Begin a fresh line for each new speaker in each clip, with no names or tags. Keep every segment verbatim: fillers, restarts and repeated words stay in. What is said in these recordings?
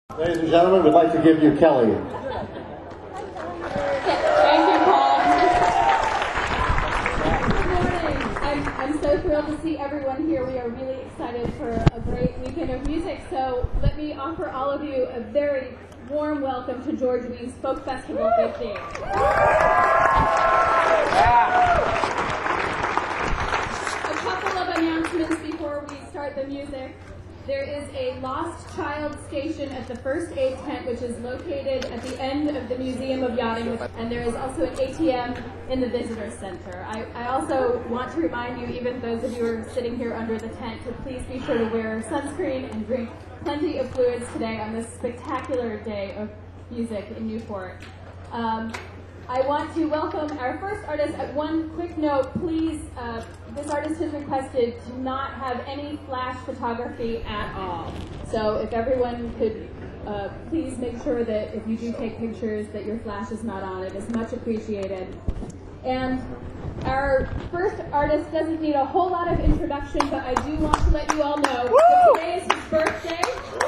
Ladies and gentlemen, we'd like to give you Kelly.
Thank you, Paul. Good morning. I'm, I'm so thrilled to see everyone here. We are really excited for a great weekend of music. So let me offer all of you a very warm welcome to George Weah's Folk Festival fifty. A couple of announcements before we start the music. There is a Lost Child station at the First Aid Tent, which is located at the end of the Museum of Yachting, and there is also an A T M in the Visitor Center. I, I also want to remind you, even those of you who are sitting here under the tent, to please be sure to wear sunscreen and drink plenty of fluids today on this spectacular day of music in Newport. Um, I want to welcome our first artist. At one quick note, please, uh, this artist has requested to not have any flash photography at all. So if everyone could uh, please make sure that if you do take pictures that your flash is not on, it is much appreciated. And our first artist doesn't need a whole lot of introduction, but I do want to let you all know that today is his birthday.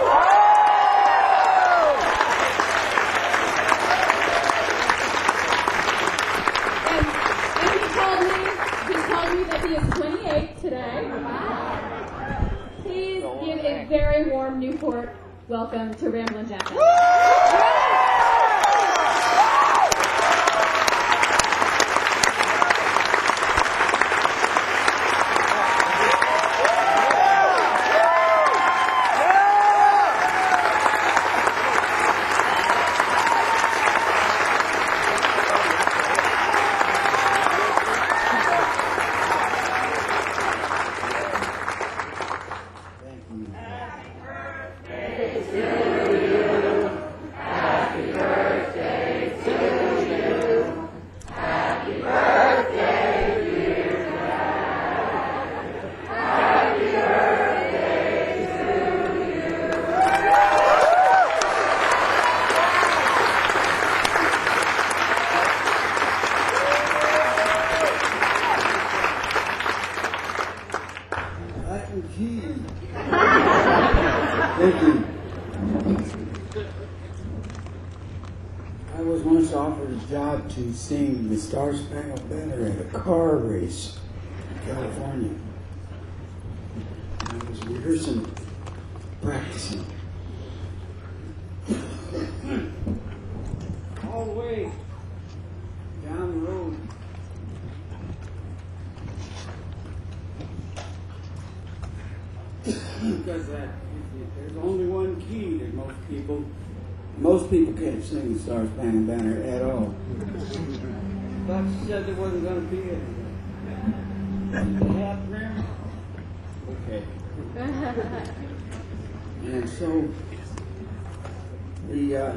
That he is twenty-eight today. Please give a very warm Newport welcome to Ramblin' Jackass.
Thank you. I was once offered a job to sing the Star Spangled Banner at a car race in California. I was rehearsing, practicing. All the way down the road. Because that, there's only one key that most people, most people can't sing the Star Spangled Banner at all. But she said there wasn't going to be it. Okay. And so the uh,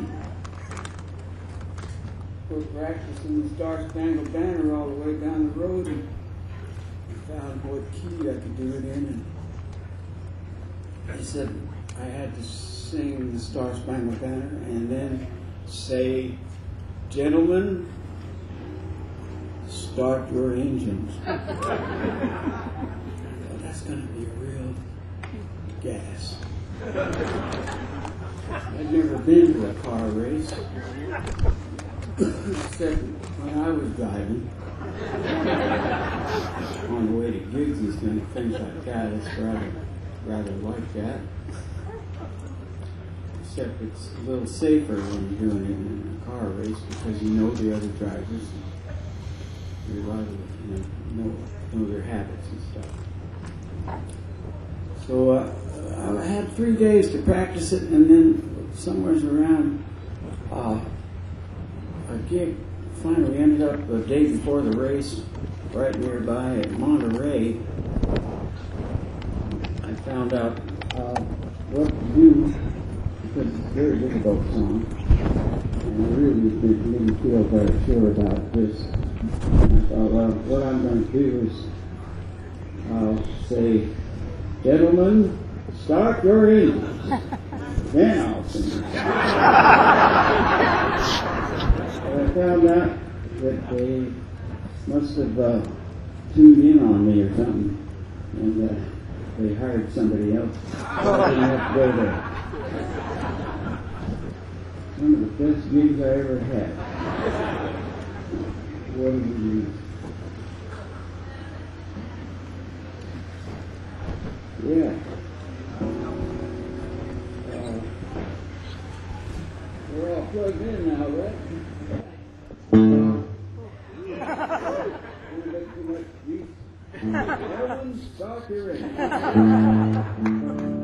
we're practicing the Star Spangled Banner all the way down the road, and I found what key I could do it in. And I said I had to sing the Star Spangled Banner and then say, "Gentlemen, start your engines." Well, that's going to be a real gas. I'd never been to a car race, except when I was driving on the way to gigs and stuff, things like that. It's rather rather like that, except it's a little safer when you're doing it in a car race because you know the other drivers, you're allowed to you know, know, know their habits and stuff. So uh, I had three days to practice it, and then somewhere around uh, a gig finally ended up the day before the race, right nearby at Monterey. Found out uh, what to do because it's a very difficult song, and it really made me feel very sure about this. And I thought, well, what I'm going to do is I'll say, "Gentlemen, start your engines." Then I'll sing the song. And I found out that they must have uh, tuned in on me or something, and uh, they hired somebody else. So I didn't have to go there. best views I ever had. What do you mean? Yeah. Uh, we're all plugged in now, right? Don't make too much juice. Everyone, start your race.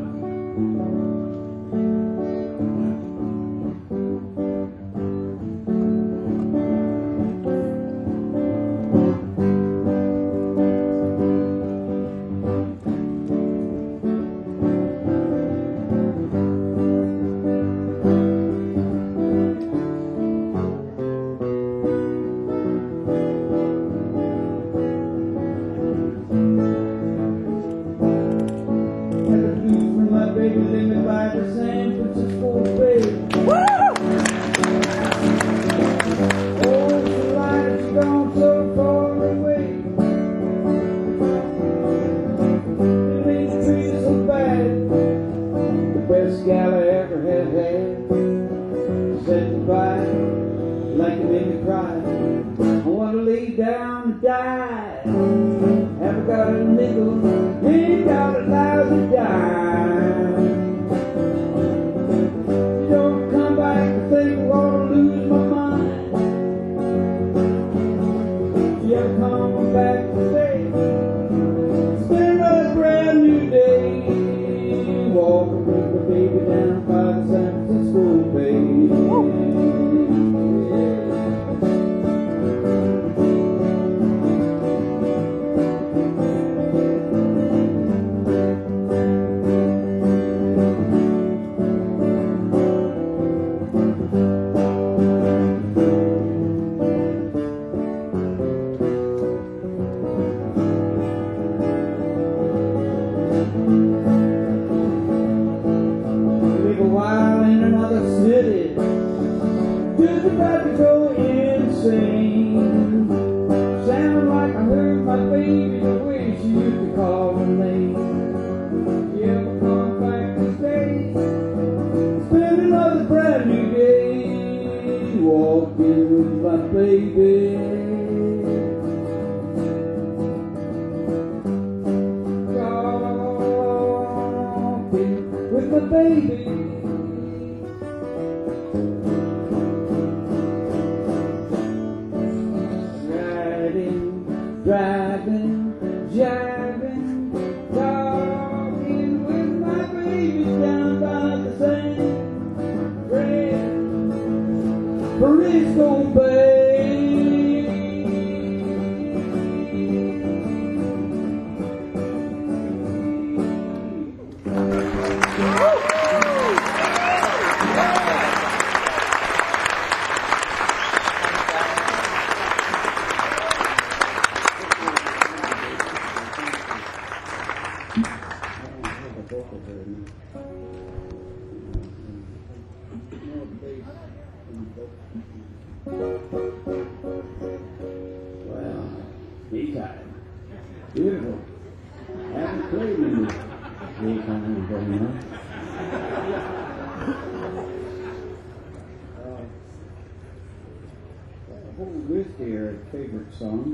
Song.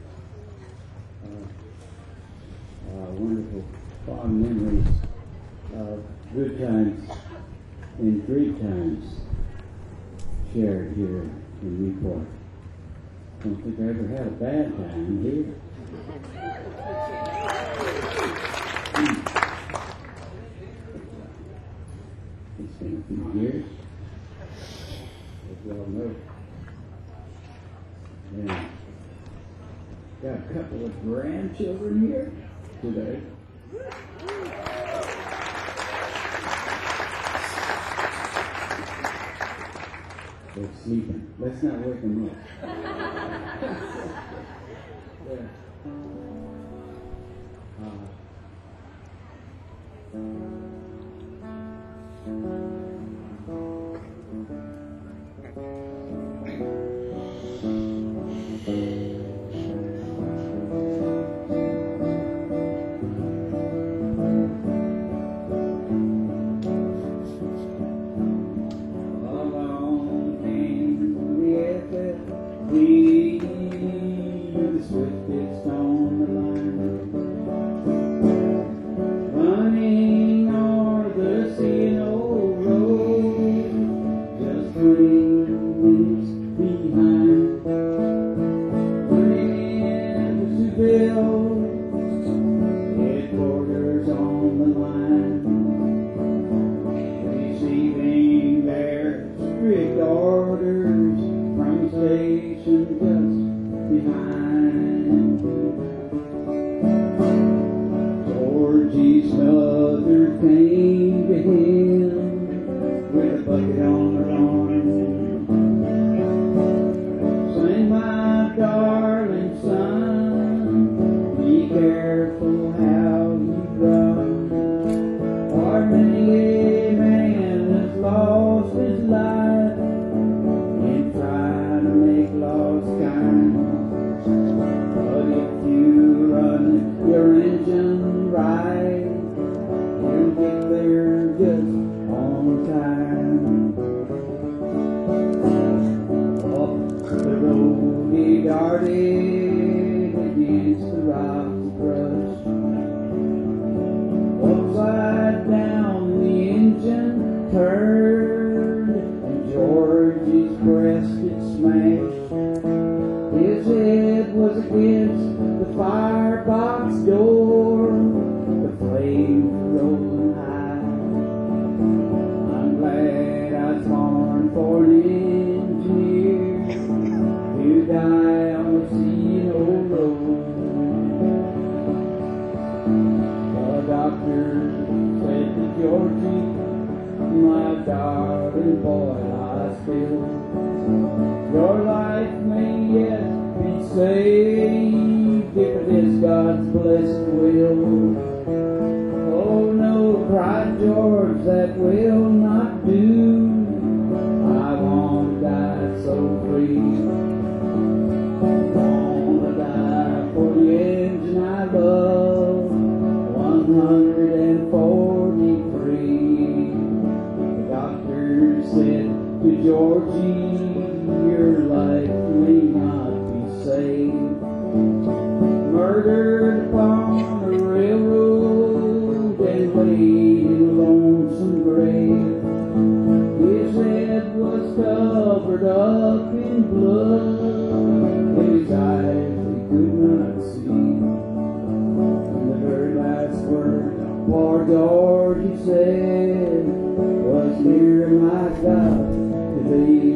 Uh, uh, wonderful, fond memories of good times and great times shared here in Newport. Don't think I ever had a bad time here. It's been a few years, as you all know. Yeah. Got a couple of grandchildren here today. They're sleeping. Let's not wake them up. Yeah. Uh, electric orders from the station just behind. Georgie's mother came to him with a bucket on her arm. Sang, my darling son, be careful how you run. For many a man has lost his life in trying to make lost kindness. But if you run your engine right, you'll get there just on time. Up the road he darted against the rocks crushed. Upside down the engine turned, and Georgie's breast it smashed. His head was against the firebox door, the flames were rolling high. I'm glad I was born for an engineer to die on the C&O road. The doctor said to Georgie, my darling boy, lie still. Your life may yet be saved if it is God's blessed will. Oh no, cried George, that will not do. I want to die so free. I want to die for the engine I love. one hundred forty-three. The doctor said to Georgie, your life may not be saved. Murdered upon the railroad and laid in a lonesome grave. His head was covered up in blood, and his eyes they could not see. And the very last word poor Georgie said was, near my God to thee.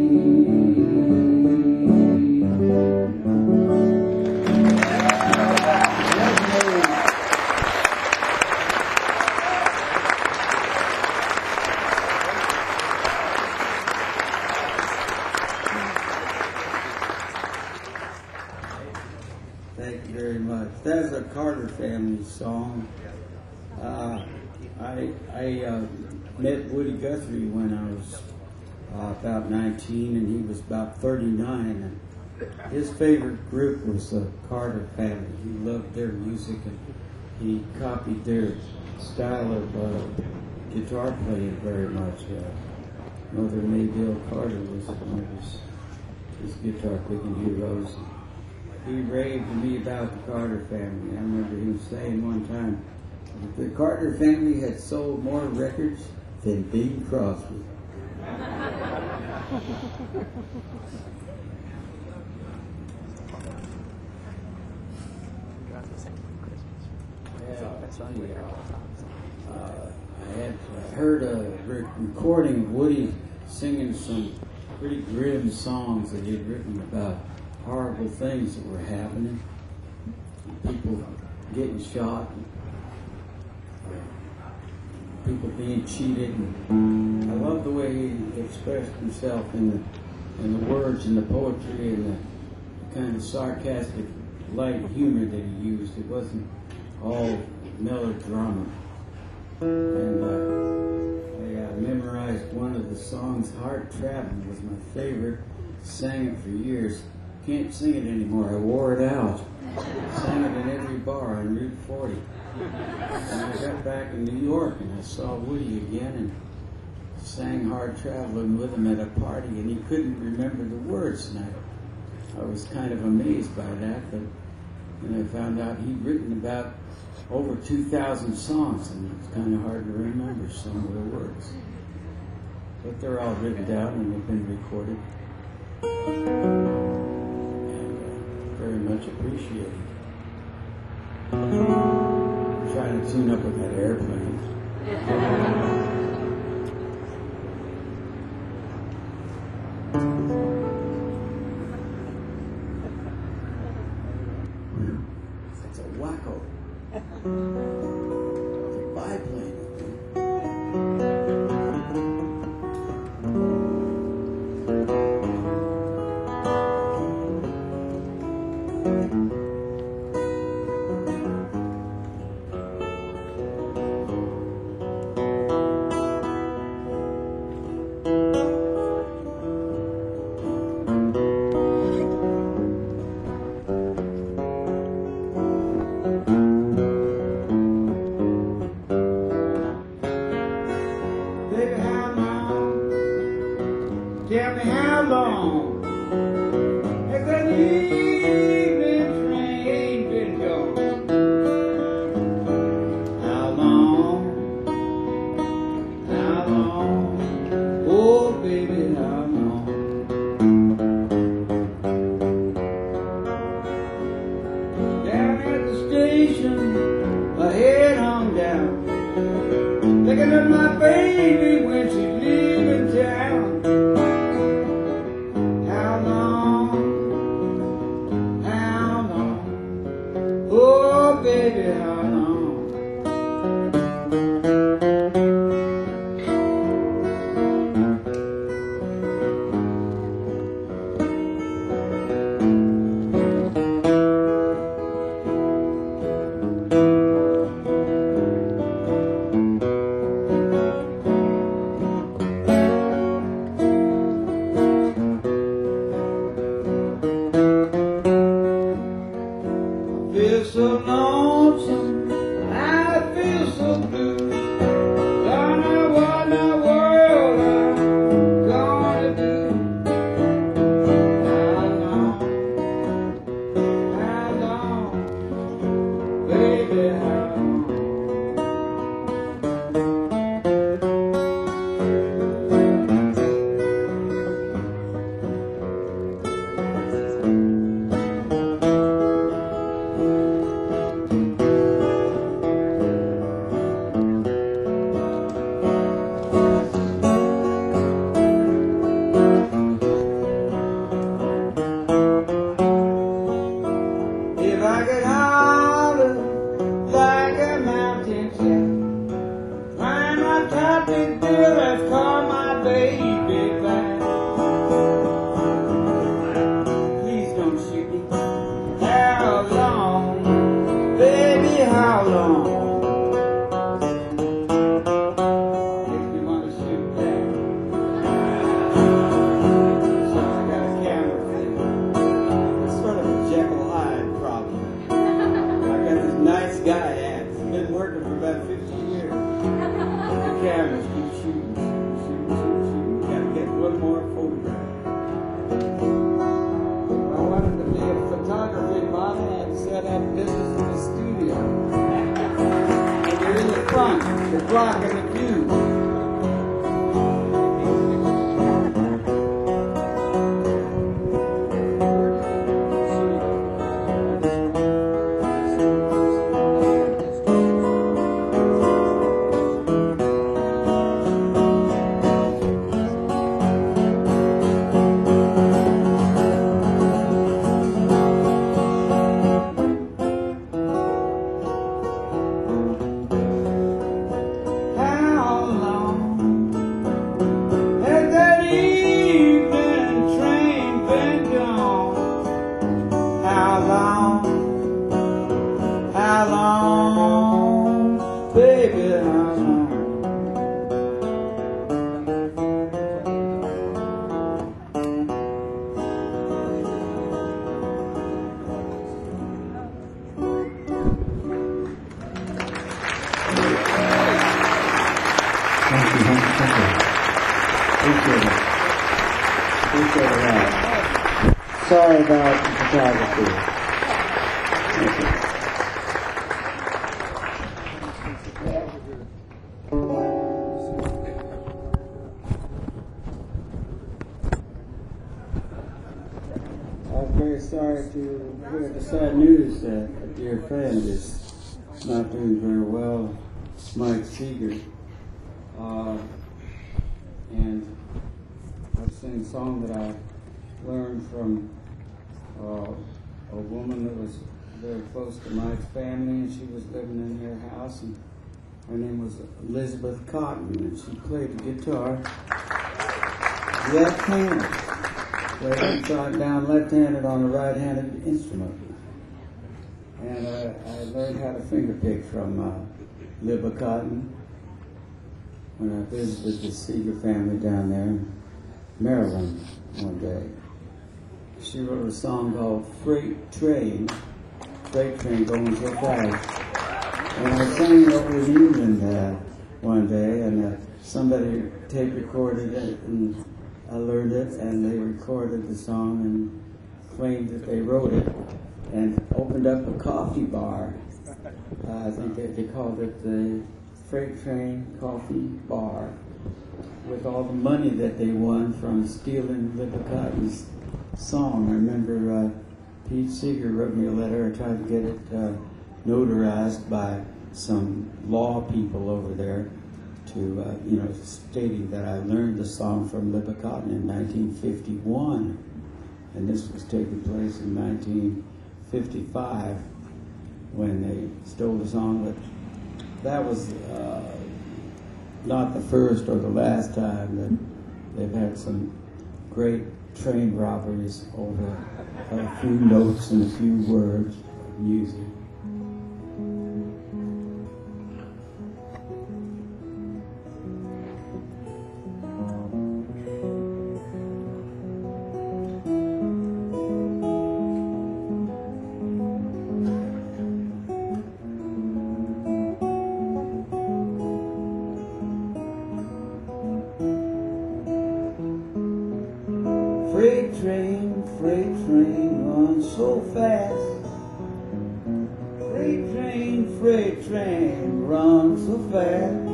Thank you very much. That's a Carter family song. Uh, I I uh, met Woody Guthrie when I was uh, about nineteen, and he was about thirty-nine. And his favorite group was the Carter family. He loved their music, and he copied their style of uh, guitar playing very much. Uh, Mother Maybelle Carter was one of his, his guitar picking heroes. He raved to me about the Carter family. I remember him saying one time, the Carter family had sold more records than Bing Crosby. Uh, I had heard a re- recording of Woody singing some pretty grim songs that he had written about horrible things that were happening, people getting shot, people being cheated. And I love the way he expressed himself in the in the words and the poetry and the kind of sarcastic, light humor that he used. It wasn't all melodrama. And uh, I uh, memorized one of the songs. Hard Traveling was my favorite. Sang it for years. Can't sing it anymore. I wore it out. Sang it in every bar on Route forty. And I got back in New York and I saw Woody again and sang Hard Traveling with him at a party, and he couldn't remember the words. And I, I was kind of amazed by that, but then I found out he'd written about over two thousand songs, and it's kind of hard to remember some of the words. But they're all written down and they've been recorded. Very much appreciated. I'm trying to tune up with that airplane. It's a wacko. It's a biplane. Baby, how long? Tell me how long has that evening train been gone? How long? How long? Oh, baby, how long? Down at the station, my head hung down, thinking of my baby when she's leaving town. How long? How long? Oh, baby, how long? I feel so lonesome, I feel so blue. Don't know what in the world I'm gonna do. How long? How long? Baby, how long? If I could holler like a mountain cat, climb on top this bill that's called my baby back. Please don't shoot me. How long, baby, how long? Makes me want to shoot back. So I got a camera thing. It's sort of a Jekyll Hyde problem. I got this nice guy at. He's been working for about fifty years. The cameras keep shooting, shooting, shooting, shooting, shooting. Gotta get one more photograph. If I wanted to be a photography model, I'd set up business in the studio. And you're in the front, you're blocking the view. How long has that evening train been gone? How long? How long? Baby, how long?
Thank you, thank you, thank you. Appreciate it. Appreciate it a lot. Sorry about the photography. Thank you.
I was very sorry to hear the sad news that a dear friend is not doing very well, Mike Seeger. Uh, and I've sing a song that I learned from uh, a woman that was very close to my family, and she was living in their house, and her name was Elizabeth Cotton, and she played the guitar left-handed, played upside down left-handed on a right-handed instrument. And uh, I learned how to fingerpick from uh, Libba Cotton when I visited the Seeger family down there in Maryland one day. She wrote a song called Freight Train, Freight Train Going So Fast. And I sang it over in England uh, one day, and uh, somebody tape recorded it, and I learned it, and they recorded the song and claimed that they wrote it, and opened up a coffee bar. Uh, I think they, they called it the Freight Train Coffee Bar, with all the money that they won from stealing Libba Cotton's song. I remember uh, Pete Seeger wrote me a letter. I tried to get it uh, notarized by some law people over there to, uh, you know, stating that I learned the song from Libba Cotton in nineteen fifty-one. And this was taking place in nineteen fifty-five when they stole the song. But that was uh, not the first or the last time that they've had some great train robberies over a few notes and a few words of music. Freight train, freight train runs so fast. Freight train, freight train runs so fast.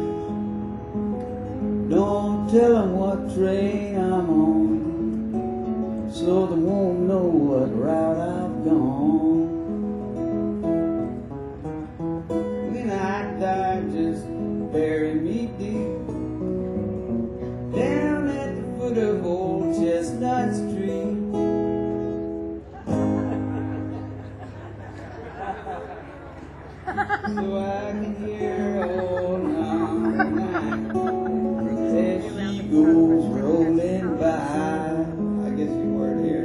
Don't tell 'em what train I'm on, so they won't know what route I've gone. When I die, just bury me deep down at the foot of old Chestnut Street. So I can hear old number nine as she goes rolling by. I guess you weren't here.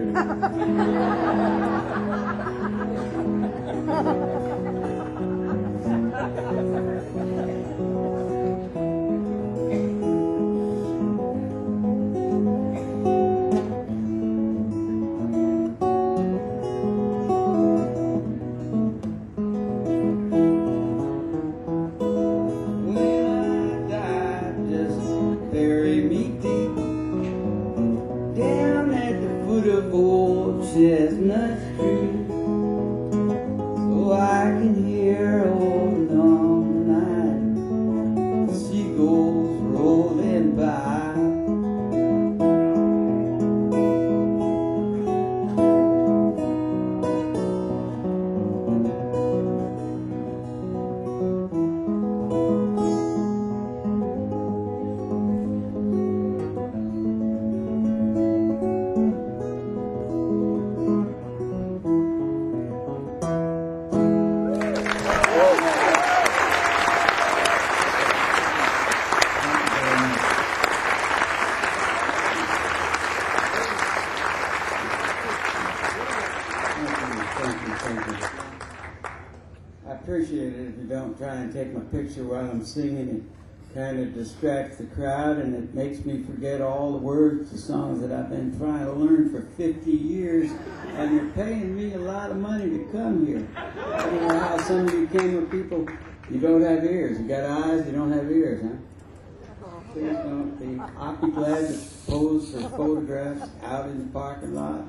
Chestnut Street, so I can hear old number nine as she goes rolling by. I appreciate it if you don't try and take my picture while I'm singing. It kind of distracts the crowd, and it makes me forget all the words to songs that I've been trying to learn for fifty years, and you're paying me a lot of money to come here. I don't know how some of you came with people, you don't have ears. You got eyes, you don't have ears, huh? Please don't be. I'll be glad to pose for photographs out in the parking lot,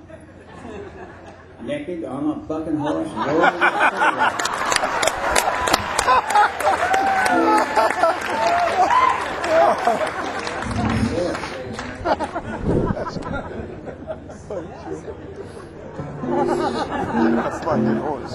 naked on a bucking horse, rolling the sidewalk.
That's my new voice.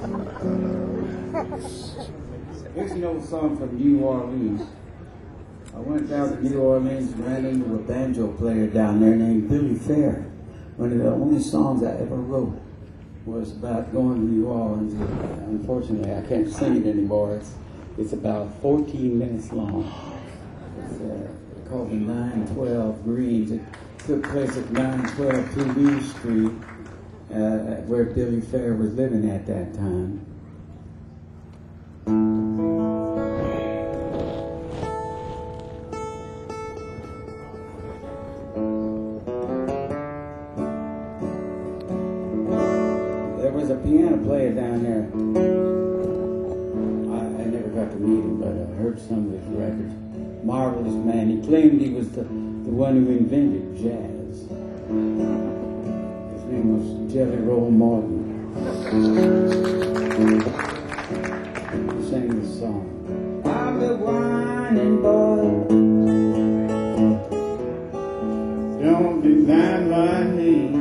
Here's an old song from New Orleans. I went down to New Orleans and ran into a banjo player down there named Billy Fair. One of the only songs I ever wrote was about going to New Orleans. Unfortunately, I can't sing it anymore. It's, it's about fourteen minutes long. It's uh, called the nine twelve Greens. It took place at nine twelve Toulouse Street, uh, where Billy Fair was living at that time. There was a piano player down there. I, I never got to meet him, but I heard some of his records. Marvelous man. He claimed he was the, the one who invented jazz. His name was Jelly Roll Morton. He sang this song. I'm the whining boy. Don't deny my name.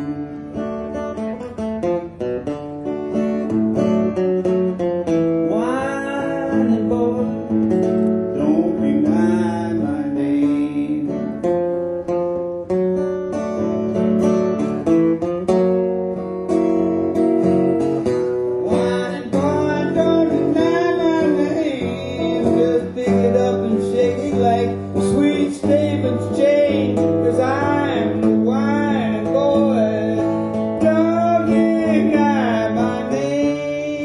Whining boy. Don't deny my name. Whining boy, don't deny my name. Just pick it up and shake it like a sweet Stevens chain. 'Cause I'm the whining boy. Don't deny my name.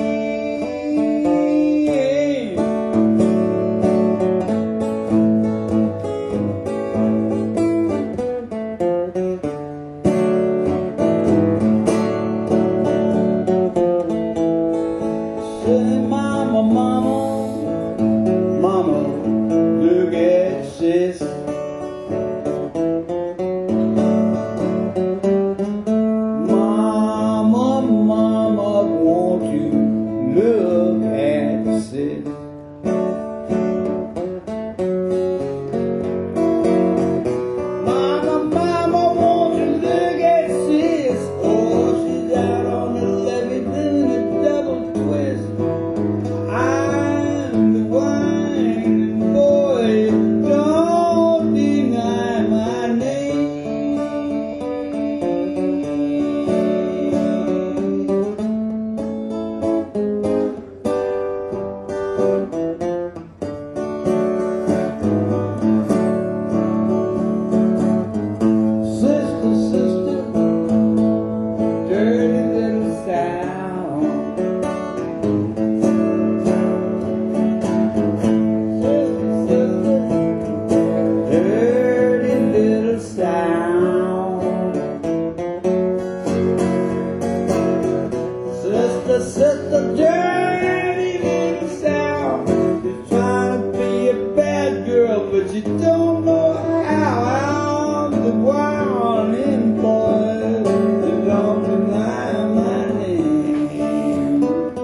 Say, mama, mama, mama, look at sis. Mama, mama, won't you look at sis? Mama, mama, won't you look at sis? Oh, she's out on the levee doing a double twist. I'm the whining boy. Don't deny my name. Sister, sister, dirty little sound. Sister, sister, dirty little sound. Sister, sister, dirty little sound. You're trying to be a bad girl, but you don't know how. I'm the whining boy. You don't deny my name.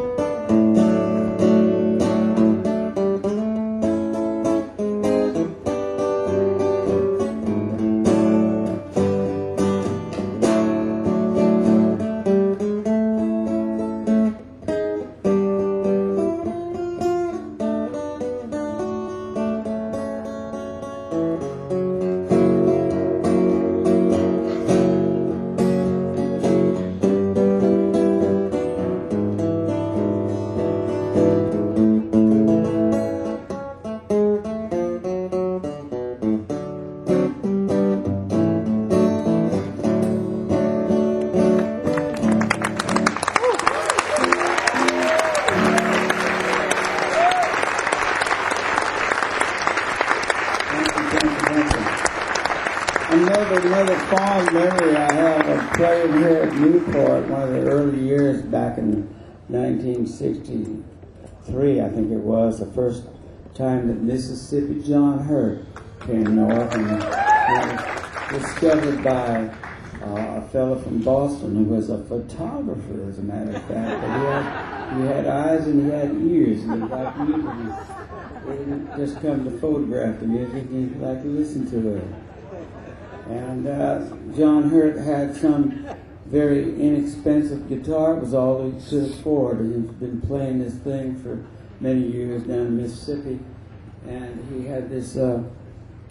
Another, another fond memory I have of playing here at Newport, one of the early years back in nineteen sixty-three, I think it was, the first time that Mississippi John Hurt came north, and it was discovered by uh, a fellow from Boston who was a photographer, as a matter of fact. But he had, he had eyes and he had ears, and he liked music. He didn't just come to photograph the music, he liked to listen to it. And uh, John Hurt had some very inexpensive guitar. It was all he could afford. He'd been playing this thing for many years down in Mississippi. And he had this uh,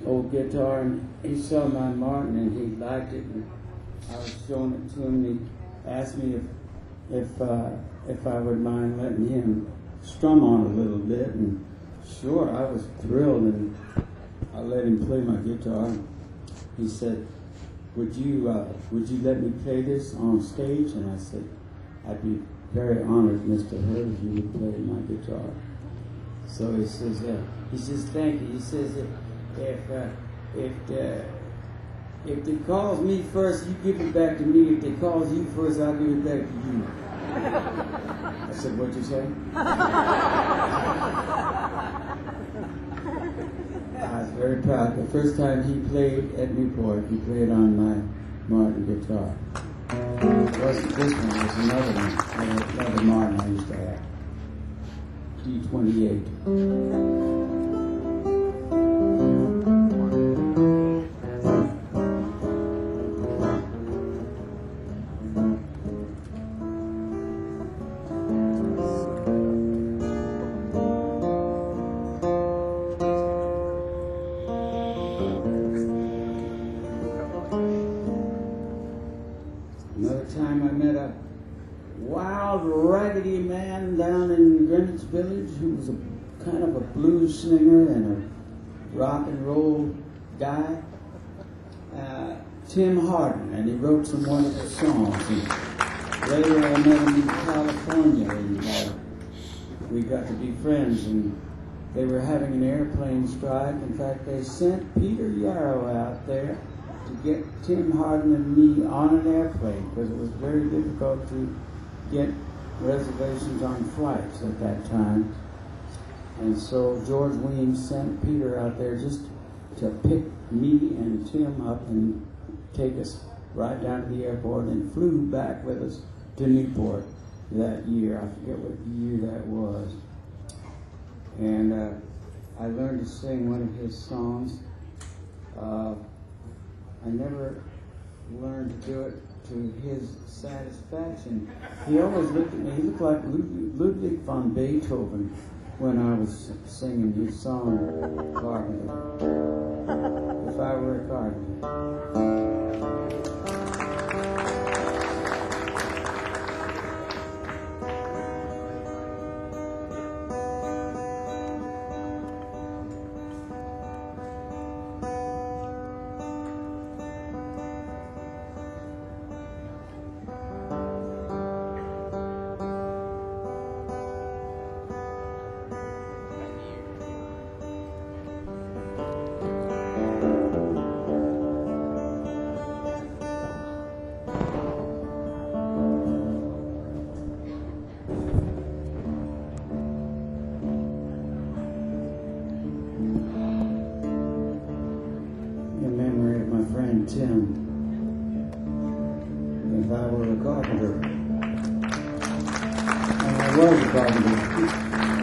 old guitar, and he saw my Martin and he liked it, and I was showing it to him. And he asked me if if uh, if I would mind letting him strum on a little bit, and sure, I was thrilled, and I let him play my guitar. He said, "Would you uh, would you let me play this on stage?" And I said, "I'd be very honored, Mister Hurd, if you would play my guitar." So he says, uh, he says, "Thank you." He says, "If if uh, if uh, if they calls me first, you give it back to me. If they calls you first, I'll give it back to you." I said, "What'd you say?" I was very proud. The first time he played at Newport, he played on my Martin guitar. It wasn't this one, it was another one, another Martin I used to have. D twenty-eight. Another time I met a wild, raggedy man down in Greenwich Village who was a kind of a blues singer and a rock and roll guy, uh, Tim Hardin, and he wrote some wonderful songs. And later I met him in California, and uh, we got to be friends, and they were having an airplane strike. In fact, they sent Peter Yarrow out there to get Tim Hardin and me on an airplane because it was very difficult to get reservations on flights at that time. And so George Weems sent Peter out there just to pick me and Tim up and take us right down to the airport and flew back with us to Newport that year. I forget what year that was. And uh, I learned to sing one of his songs. Uh, I never learned to do it to his satisfaction. He always looked at me, he looked like Ludwig, Ludwig von Beethoven when I was singing his song, Carpenter. If I Were a Carpenter. Tim, if I were a carpenter, and I was a carpenter.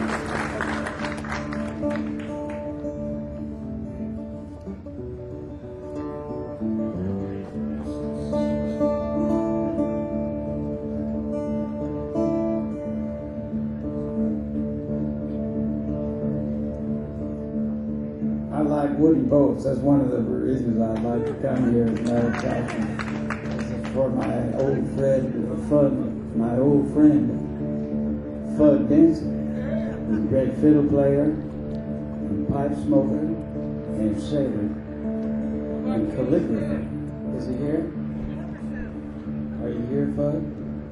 I like wooden boats. That's one of the reasons I'd like to come here as a matter of fact. For my old friend, Fudd, my old friend, Fudd Benson, who's a great fiddle player, and pipe smoker, and sailor, and calligrapher. Is he here? Are you here, Fudd?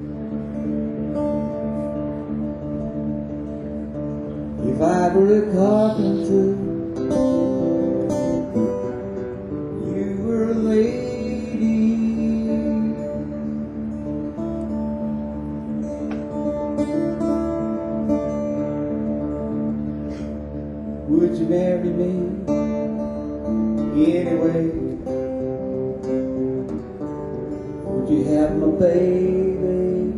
If I were a carpenter, would you marry me anyway? Would you have my baby?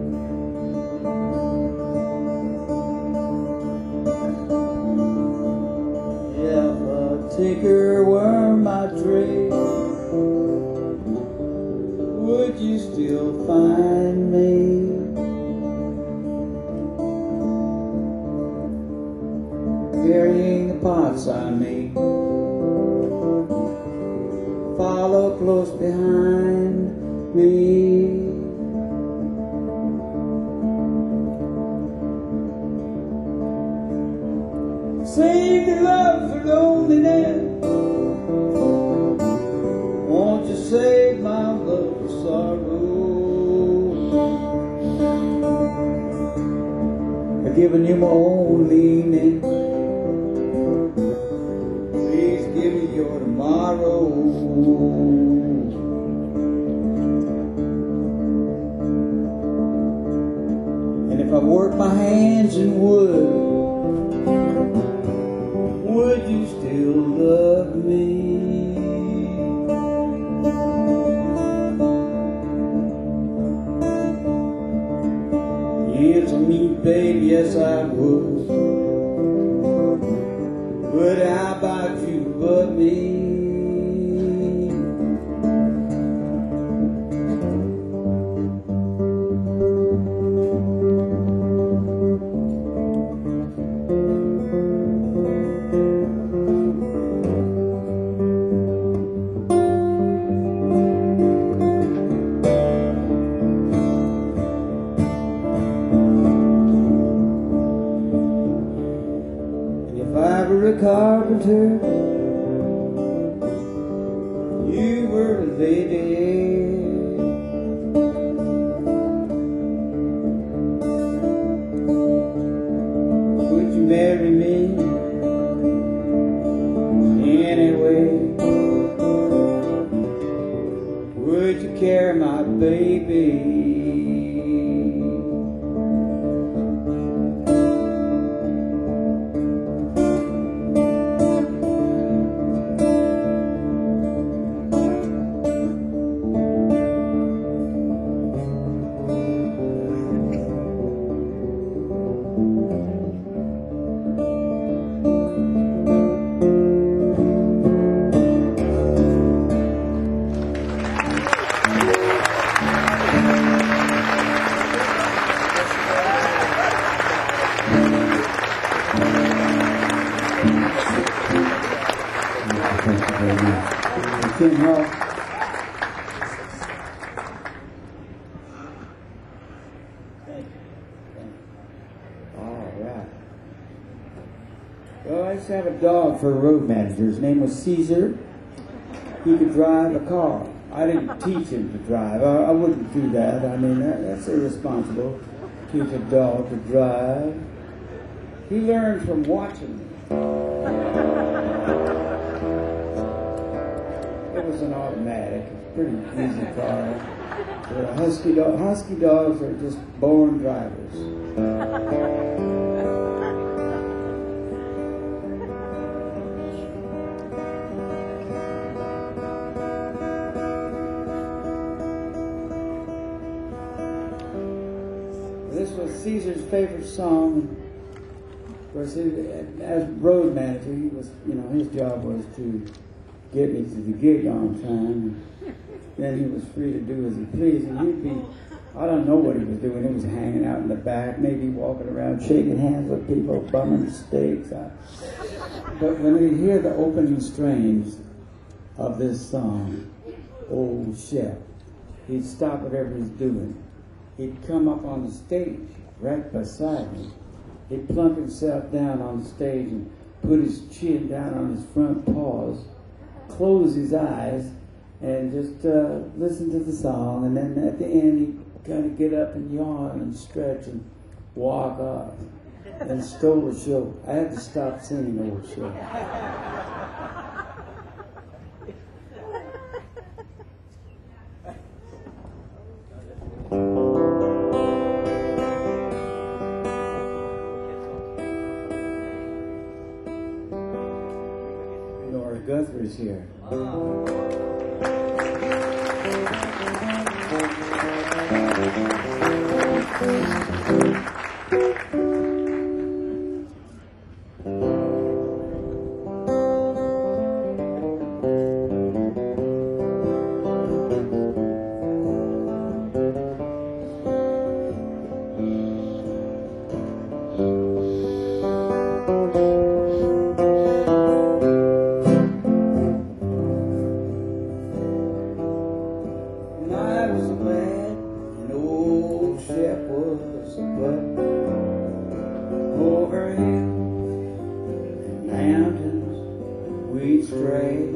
If a tinker were my trade, would you still find me? Carrying the pots I make behind me. Save your love for loneliness. Won't you save my love for sorrow? I've given you my only name. Please give me your tomorrow. And if I work my hands in wood, would you still love me? Yes, me, baby, yes I would. But how about you but me? A carpenter, you were a lady. Would you marry me anyway? Would you carry my baby? Tim Hall. All right. Well, I used to have a dog for a road manager. His name was Caesar. He could drive a car. I didn't teach him to drive. I, I wouldn't do that. I mean, that, that's irresponsible. Teach a dog to drive. He learned from watching me. It was an automatic. It's a pretty easy car. But a husky dog. Husky dogs are just born drivers. This was Caesar's favorite song. Of course, he, as road manager, he was, you know, his job was to get me to the gig on time. Then he was free to do as he pleased, and he'd be, I don't know what he was doing. He was hanging out in the back, maybe walking around, shaking hands with people, bumming steaks. I, but when we hear the opening strains of this song, Old Chef, he'd stop whatever he's doing. He'd come up on the stage right beside me. He'd plunk himself down on the stage and put his chin down on his front paws, close his eyes, and just uh, listen to the song. And then at the end, he'd kind of get up and yawn and stretch and walk off and stole the show. I had to stop singing Old Chef. Guthrie's here. was glad, and old Shep was a butt. Over hills and mountains we'd stray.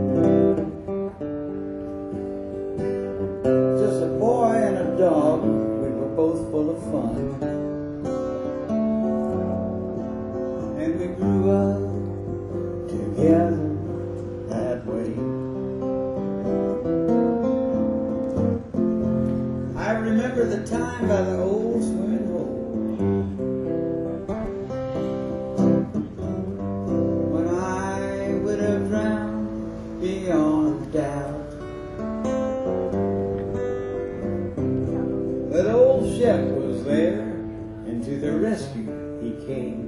Just a boy and a dog, we were both full of fun. And we grew up together that way. I remember the time by the old swimming hole when I would have drowned beyond doubt. But old Shep was there, and to the rescue he came.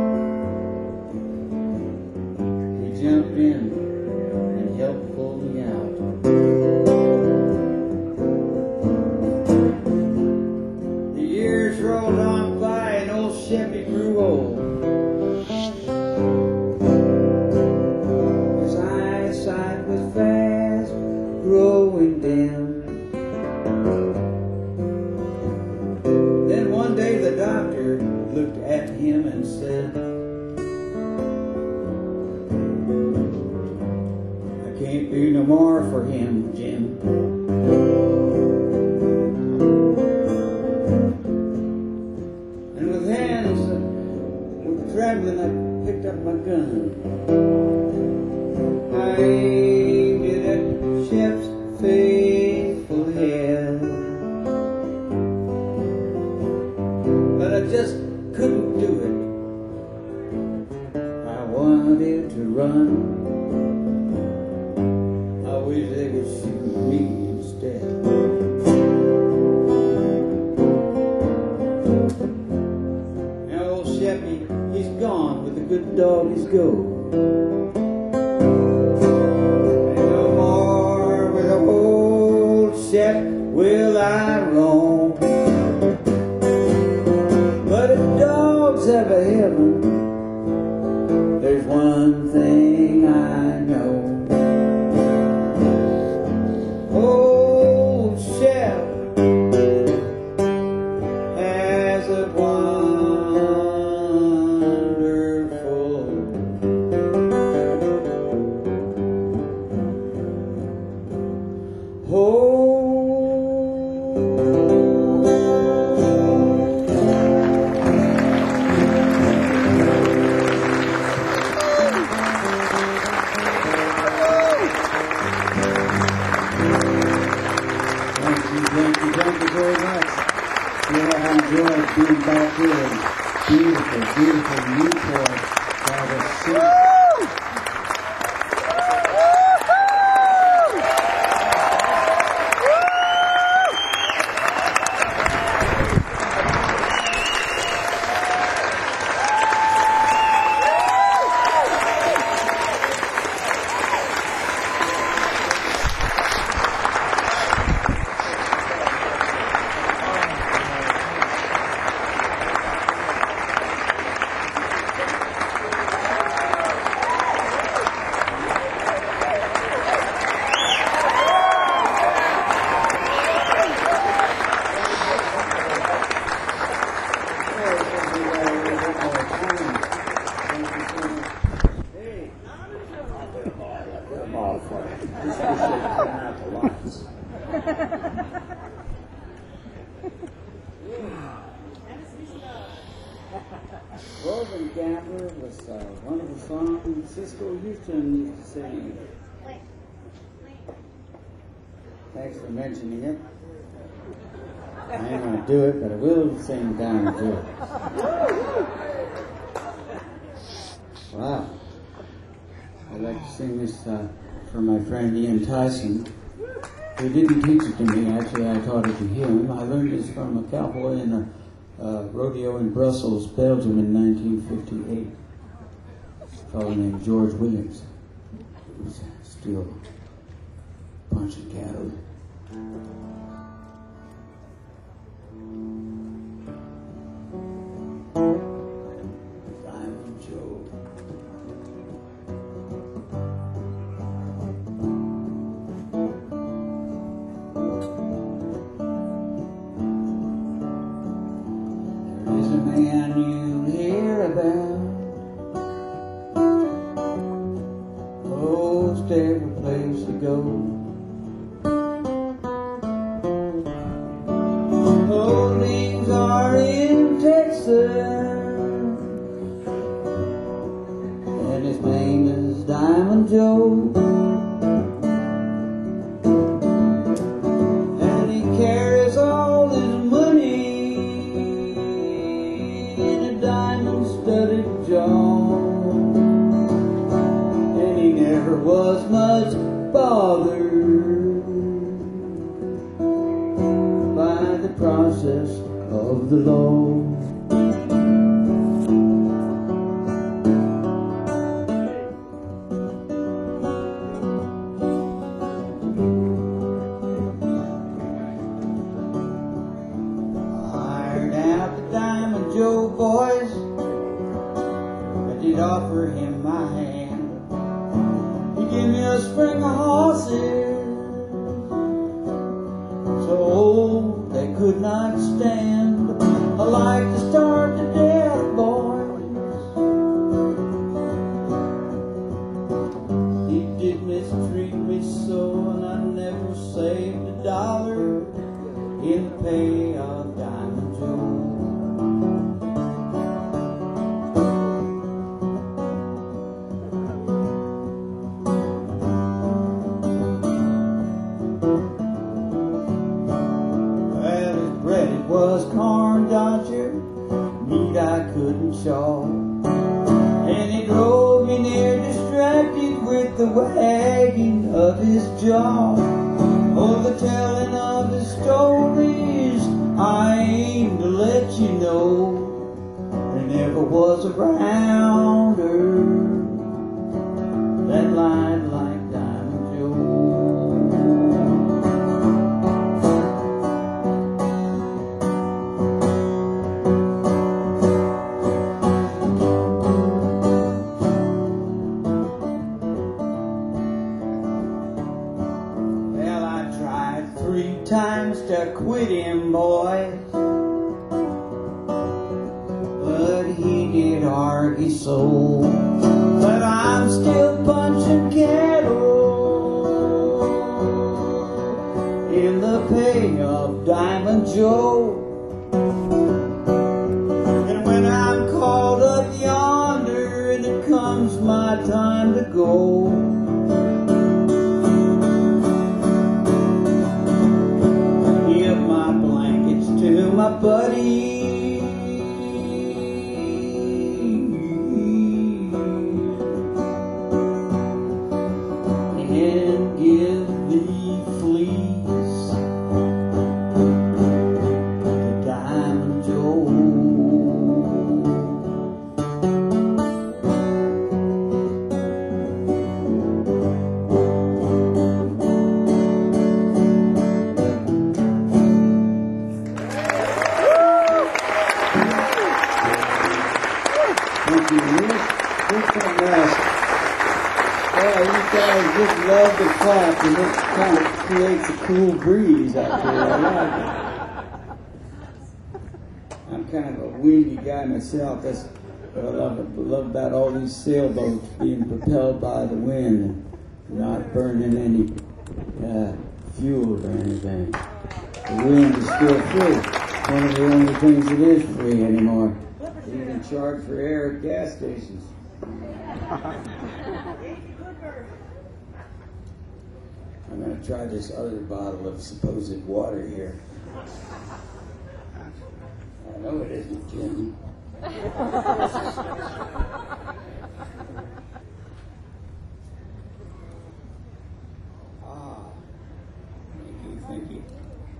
He jumped in and helped pull me out. The years rolled on by and old Sheppy grew old. His eyesight was fast growing dim. Then one day the doctor looked at him and said, "I can't do no more for him, Jim." And with hands that were trembling, I picked up my gun. I aimed it at Shep's faithful head, but I just couldn't do it. I wanted to run. I wish they would shoot me instead. Now old Sheppy, he's gone with the good doggies go. And no more with old Shep will I roam. But if dogs have a heaven, there's one thing I know. Old Shep has a wonderful Thank you, thank you very much. We have enjoyed being back here in beautiful, beautiful Newport by the sea. Golden Gambler was uh, one of the songs Cisco Houston used to sing. Thanks for mentioning it. I ain't going to do it, but I will sing down to it. Wow. I'd like to sing this uh, for my friend Ian Tyson. He didn't teach it to me, actually I taught it to him. I learned this from a cowboy in a uh, rodeo in Brussels, Belgium in nineteen fifty-eight. A fellow named George Williams. He was still punching cattle. Diamond Joe. Diamond Joe. And he carries all his money in a diamond-studded jaw. And he never was much bothered by the process of the law. Hired out the Diamond Joe boys, I did offer him my hand. He gave me a string of horses so old they could not stand. I like to starve to death, boys. He did mistreat me so, and I never saved a dollar in the pay of Diamond Joe. Well, his bread it was corn dodger, meat I couldn't chaw, and he drove me near distracted with the wagging of his jaw. Oh, the telling of his stories, I aim to let you know, there never was a rounder that lied like Diamond Joe. Well, I tried three times to quit him, boys, but he did argue so. But I'm still punching cattle in the pay of Diamond Joe. And when I'm called up yonder and it comes my time to go, give my blankets to my buddy, and give the fleece to Diamond Joe. Thank you, Ruth. Here's something else. Yeah, you guys just love to clap, and it kind of creates a cool breeze out there. I like it. I'm kind of a windy guy myself. That's what I love, love about all these sailboats being propelled by the wind and not burning any uh, fuel or anything. The wind is still free. One of the only things that is free anymore. They even charge for air at gas stations. I'm going to try this other bottle of supposed water here. I know it isn't Jim. Ah, thank you, thank you.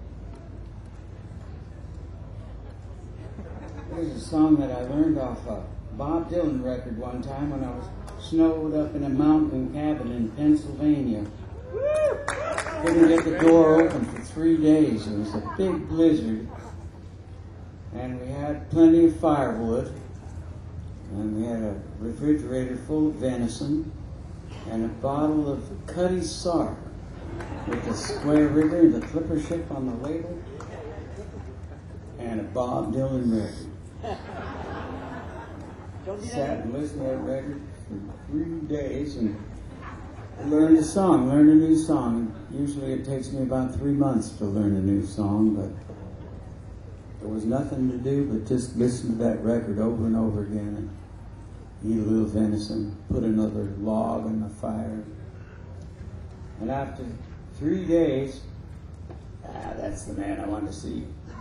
There's a song that I learned off a Bob Dylan record one time when I was snowed up in a mountain cabin in Pennsylvania. Couldn't get the door open for three days. It was a big blizzard. And we had plenty of firewood. And we had a refrigerator full of venison. And a bottle of Cutty Sark with the Square River, the clipper ship on the label. And a Bob Dylan record. Sat and listened to that record for three days and learned a song, learned a new song. Usually it takes me about three months to learn a new song, but there was nothing to do but just listen to that record over and over again. And eat a little venison, put another log on the fire. And after three days, ah, that's the man I want to see.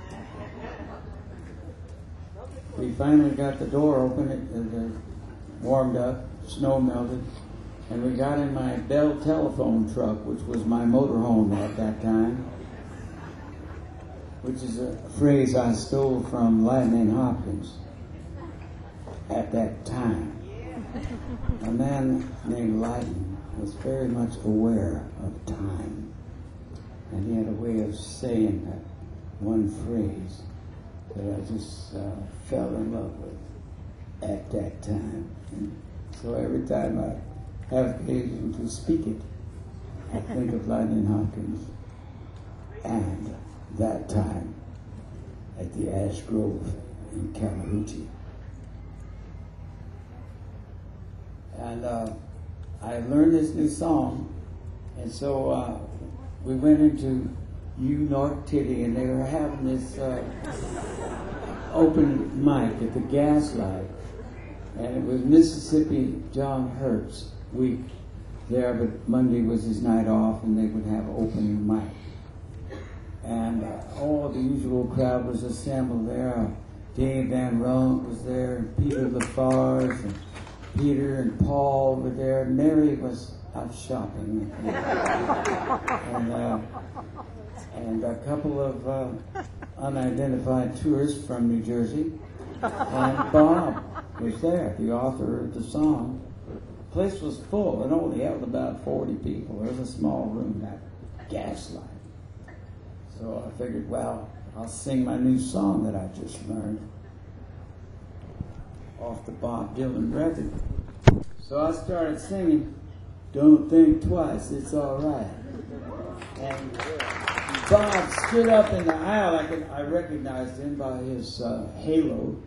We finally got the door open, it, it, it warmed up, snow melted, and we got in my Bell telephone truck, which was my motorhome at that time, which is a phrase I stole from Lightning Hopkins at that time. A man named Lightning was very much aware of time, and he had a way of saying that one phrase that I just uh, fell in love with at that time. And so every time I have occasion to speak it, I think of Lightning Hopkins and that time at the Ash Grove in Calahoochee. And uh, I learned this new song, and so uh, we went into U North Titty, and they were having this uh, open mic at the Gaslight, and it was Mississippi John Hurt's week there, but Monday was his night off, and they would have open mic. And uh, all the usual crowd was assembled there. Uh, Dave Van Runk was there, and Peter Lafarge, and Peter and Paul were there. Mary was out shopping. and uh, and a couple of uh, unidentified tourists from New Jersey. And Bob was there, the author of the song. The place was full. It only held about forty people. There was a small room, that Gaslight. So I figured, well, I'll sing my new song that I just learned off the Bob Dylan record. So I started singing, "Don't Think Twice, It's All Right." And Bob stood up in the aisle. I, could, I recognized him by his uh, halo.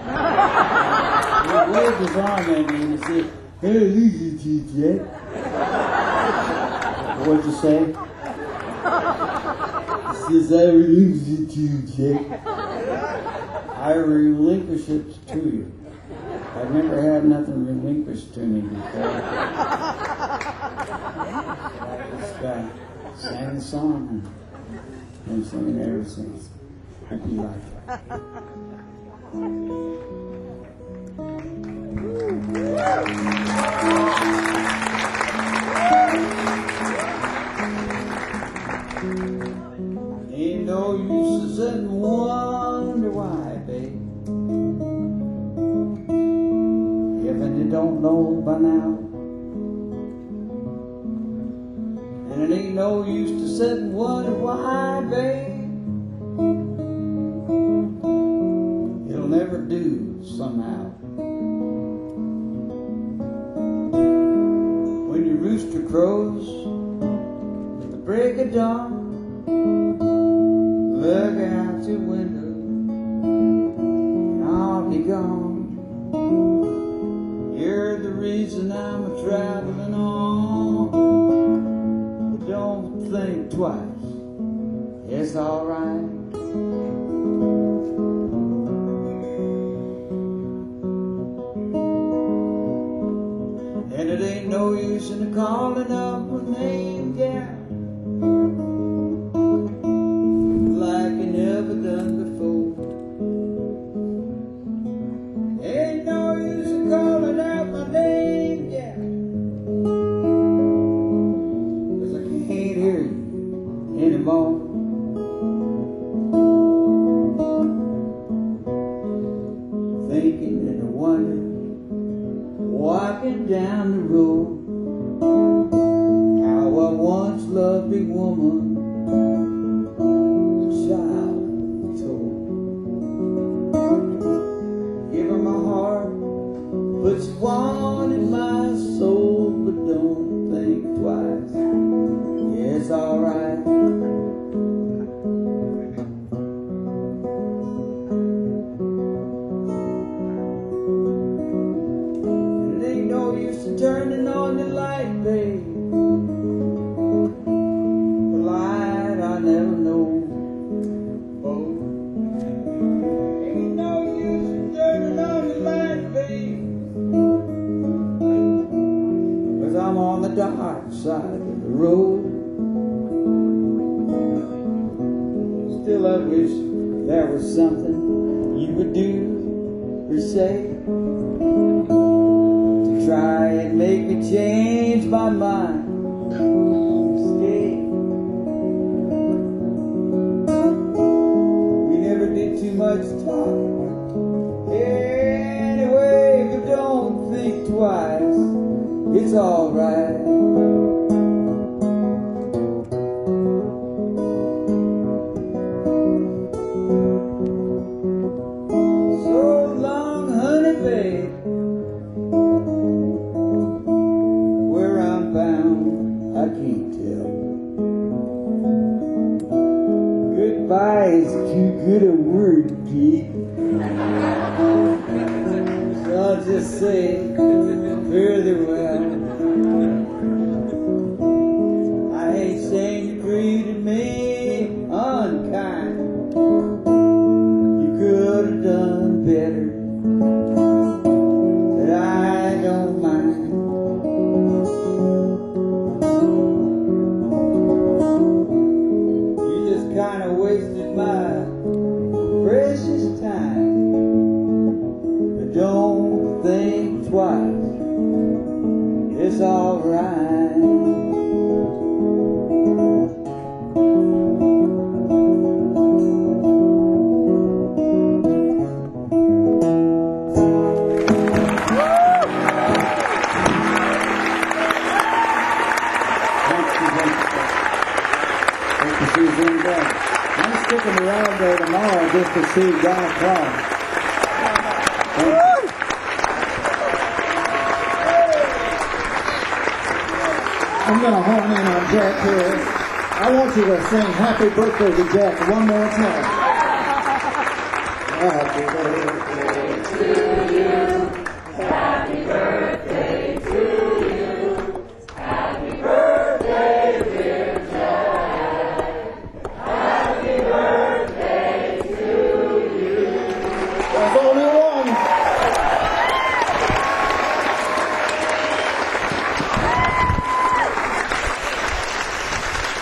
He waved his arm at me and said, "Hey, easy, T J." What'd you say? He says, "I relinquish it to you, Jake." I relinquish it to you. I've never had nothing relinquished to me before. I just uh, sang the song and been singing it ever since. Hope you like it. Ain't no use to sit and wonder why, babe. If you don't know by now. And it ain't no use to sit and wonder why, babe. It'll never do somehow. When your rooster crows at the break of dawn, look out your window and I'll be gone. You're the reason I'm a traveling on. But don't think twice, it's alright. And it ain't no use in calling up a name, gal, like you never done before. Ain't no use in calling out my name, gal, 'cause I can't hear you anymore. Thinking and wondering, walking down the road, how I once loved a woman, a child told. Give her my heart, but you wanted my soul. But don't think twice, yeah, it's alright. And it ain't no use to Still I wish there was something you would do or say to try and make me change my mind. Stay. We never did too much talk. Anyway, but don't think twice. It's alright. Goodbye is too good a word, Pete. So I'll just say, fare thee well. I ain't saying you treated me unkind. You could have done better, but I don't mind. Kind of wasted my precious time, but don't think twice. It's alright. I'm sticking around there tomorrow just to see Donna Clark. I'm going to hone in on Jack here. I want you to sing Happy Birthday to Jack one more time. Happy birthday to you.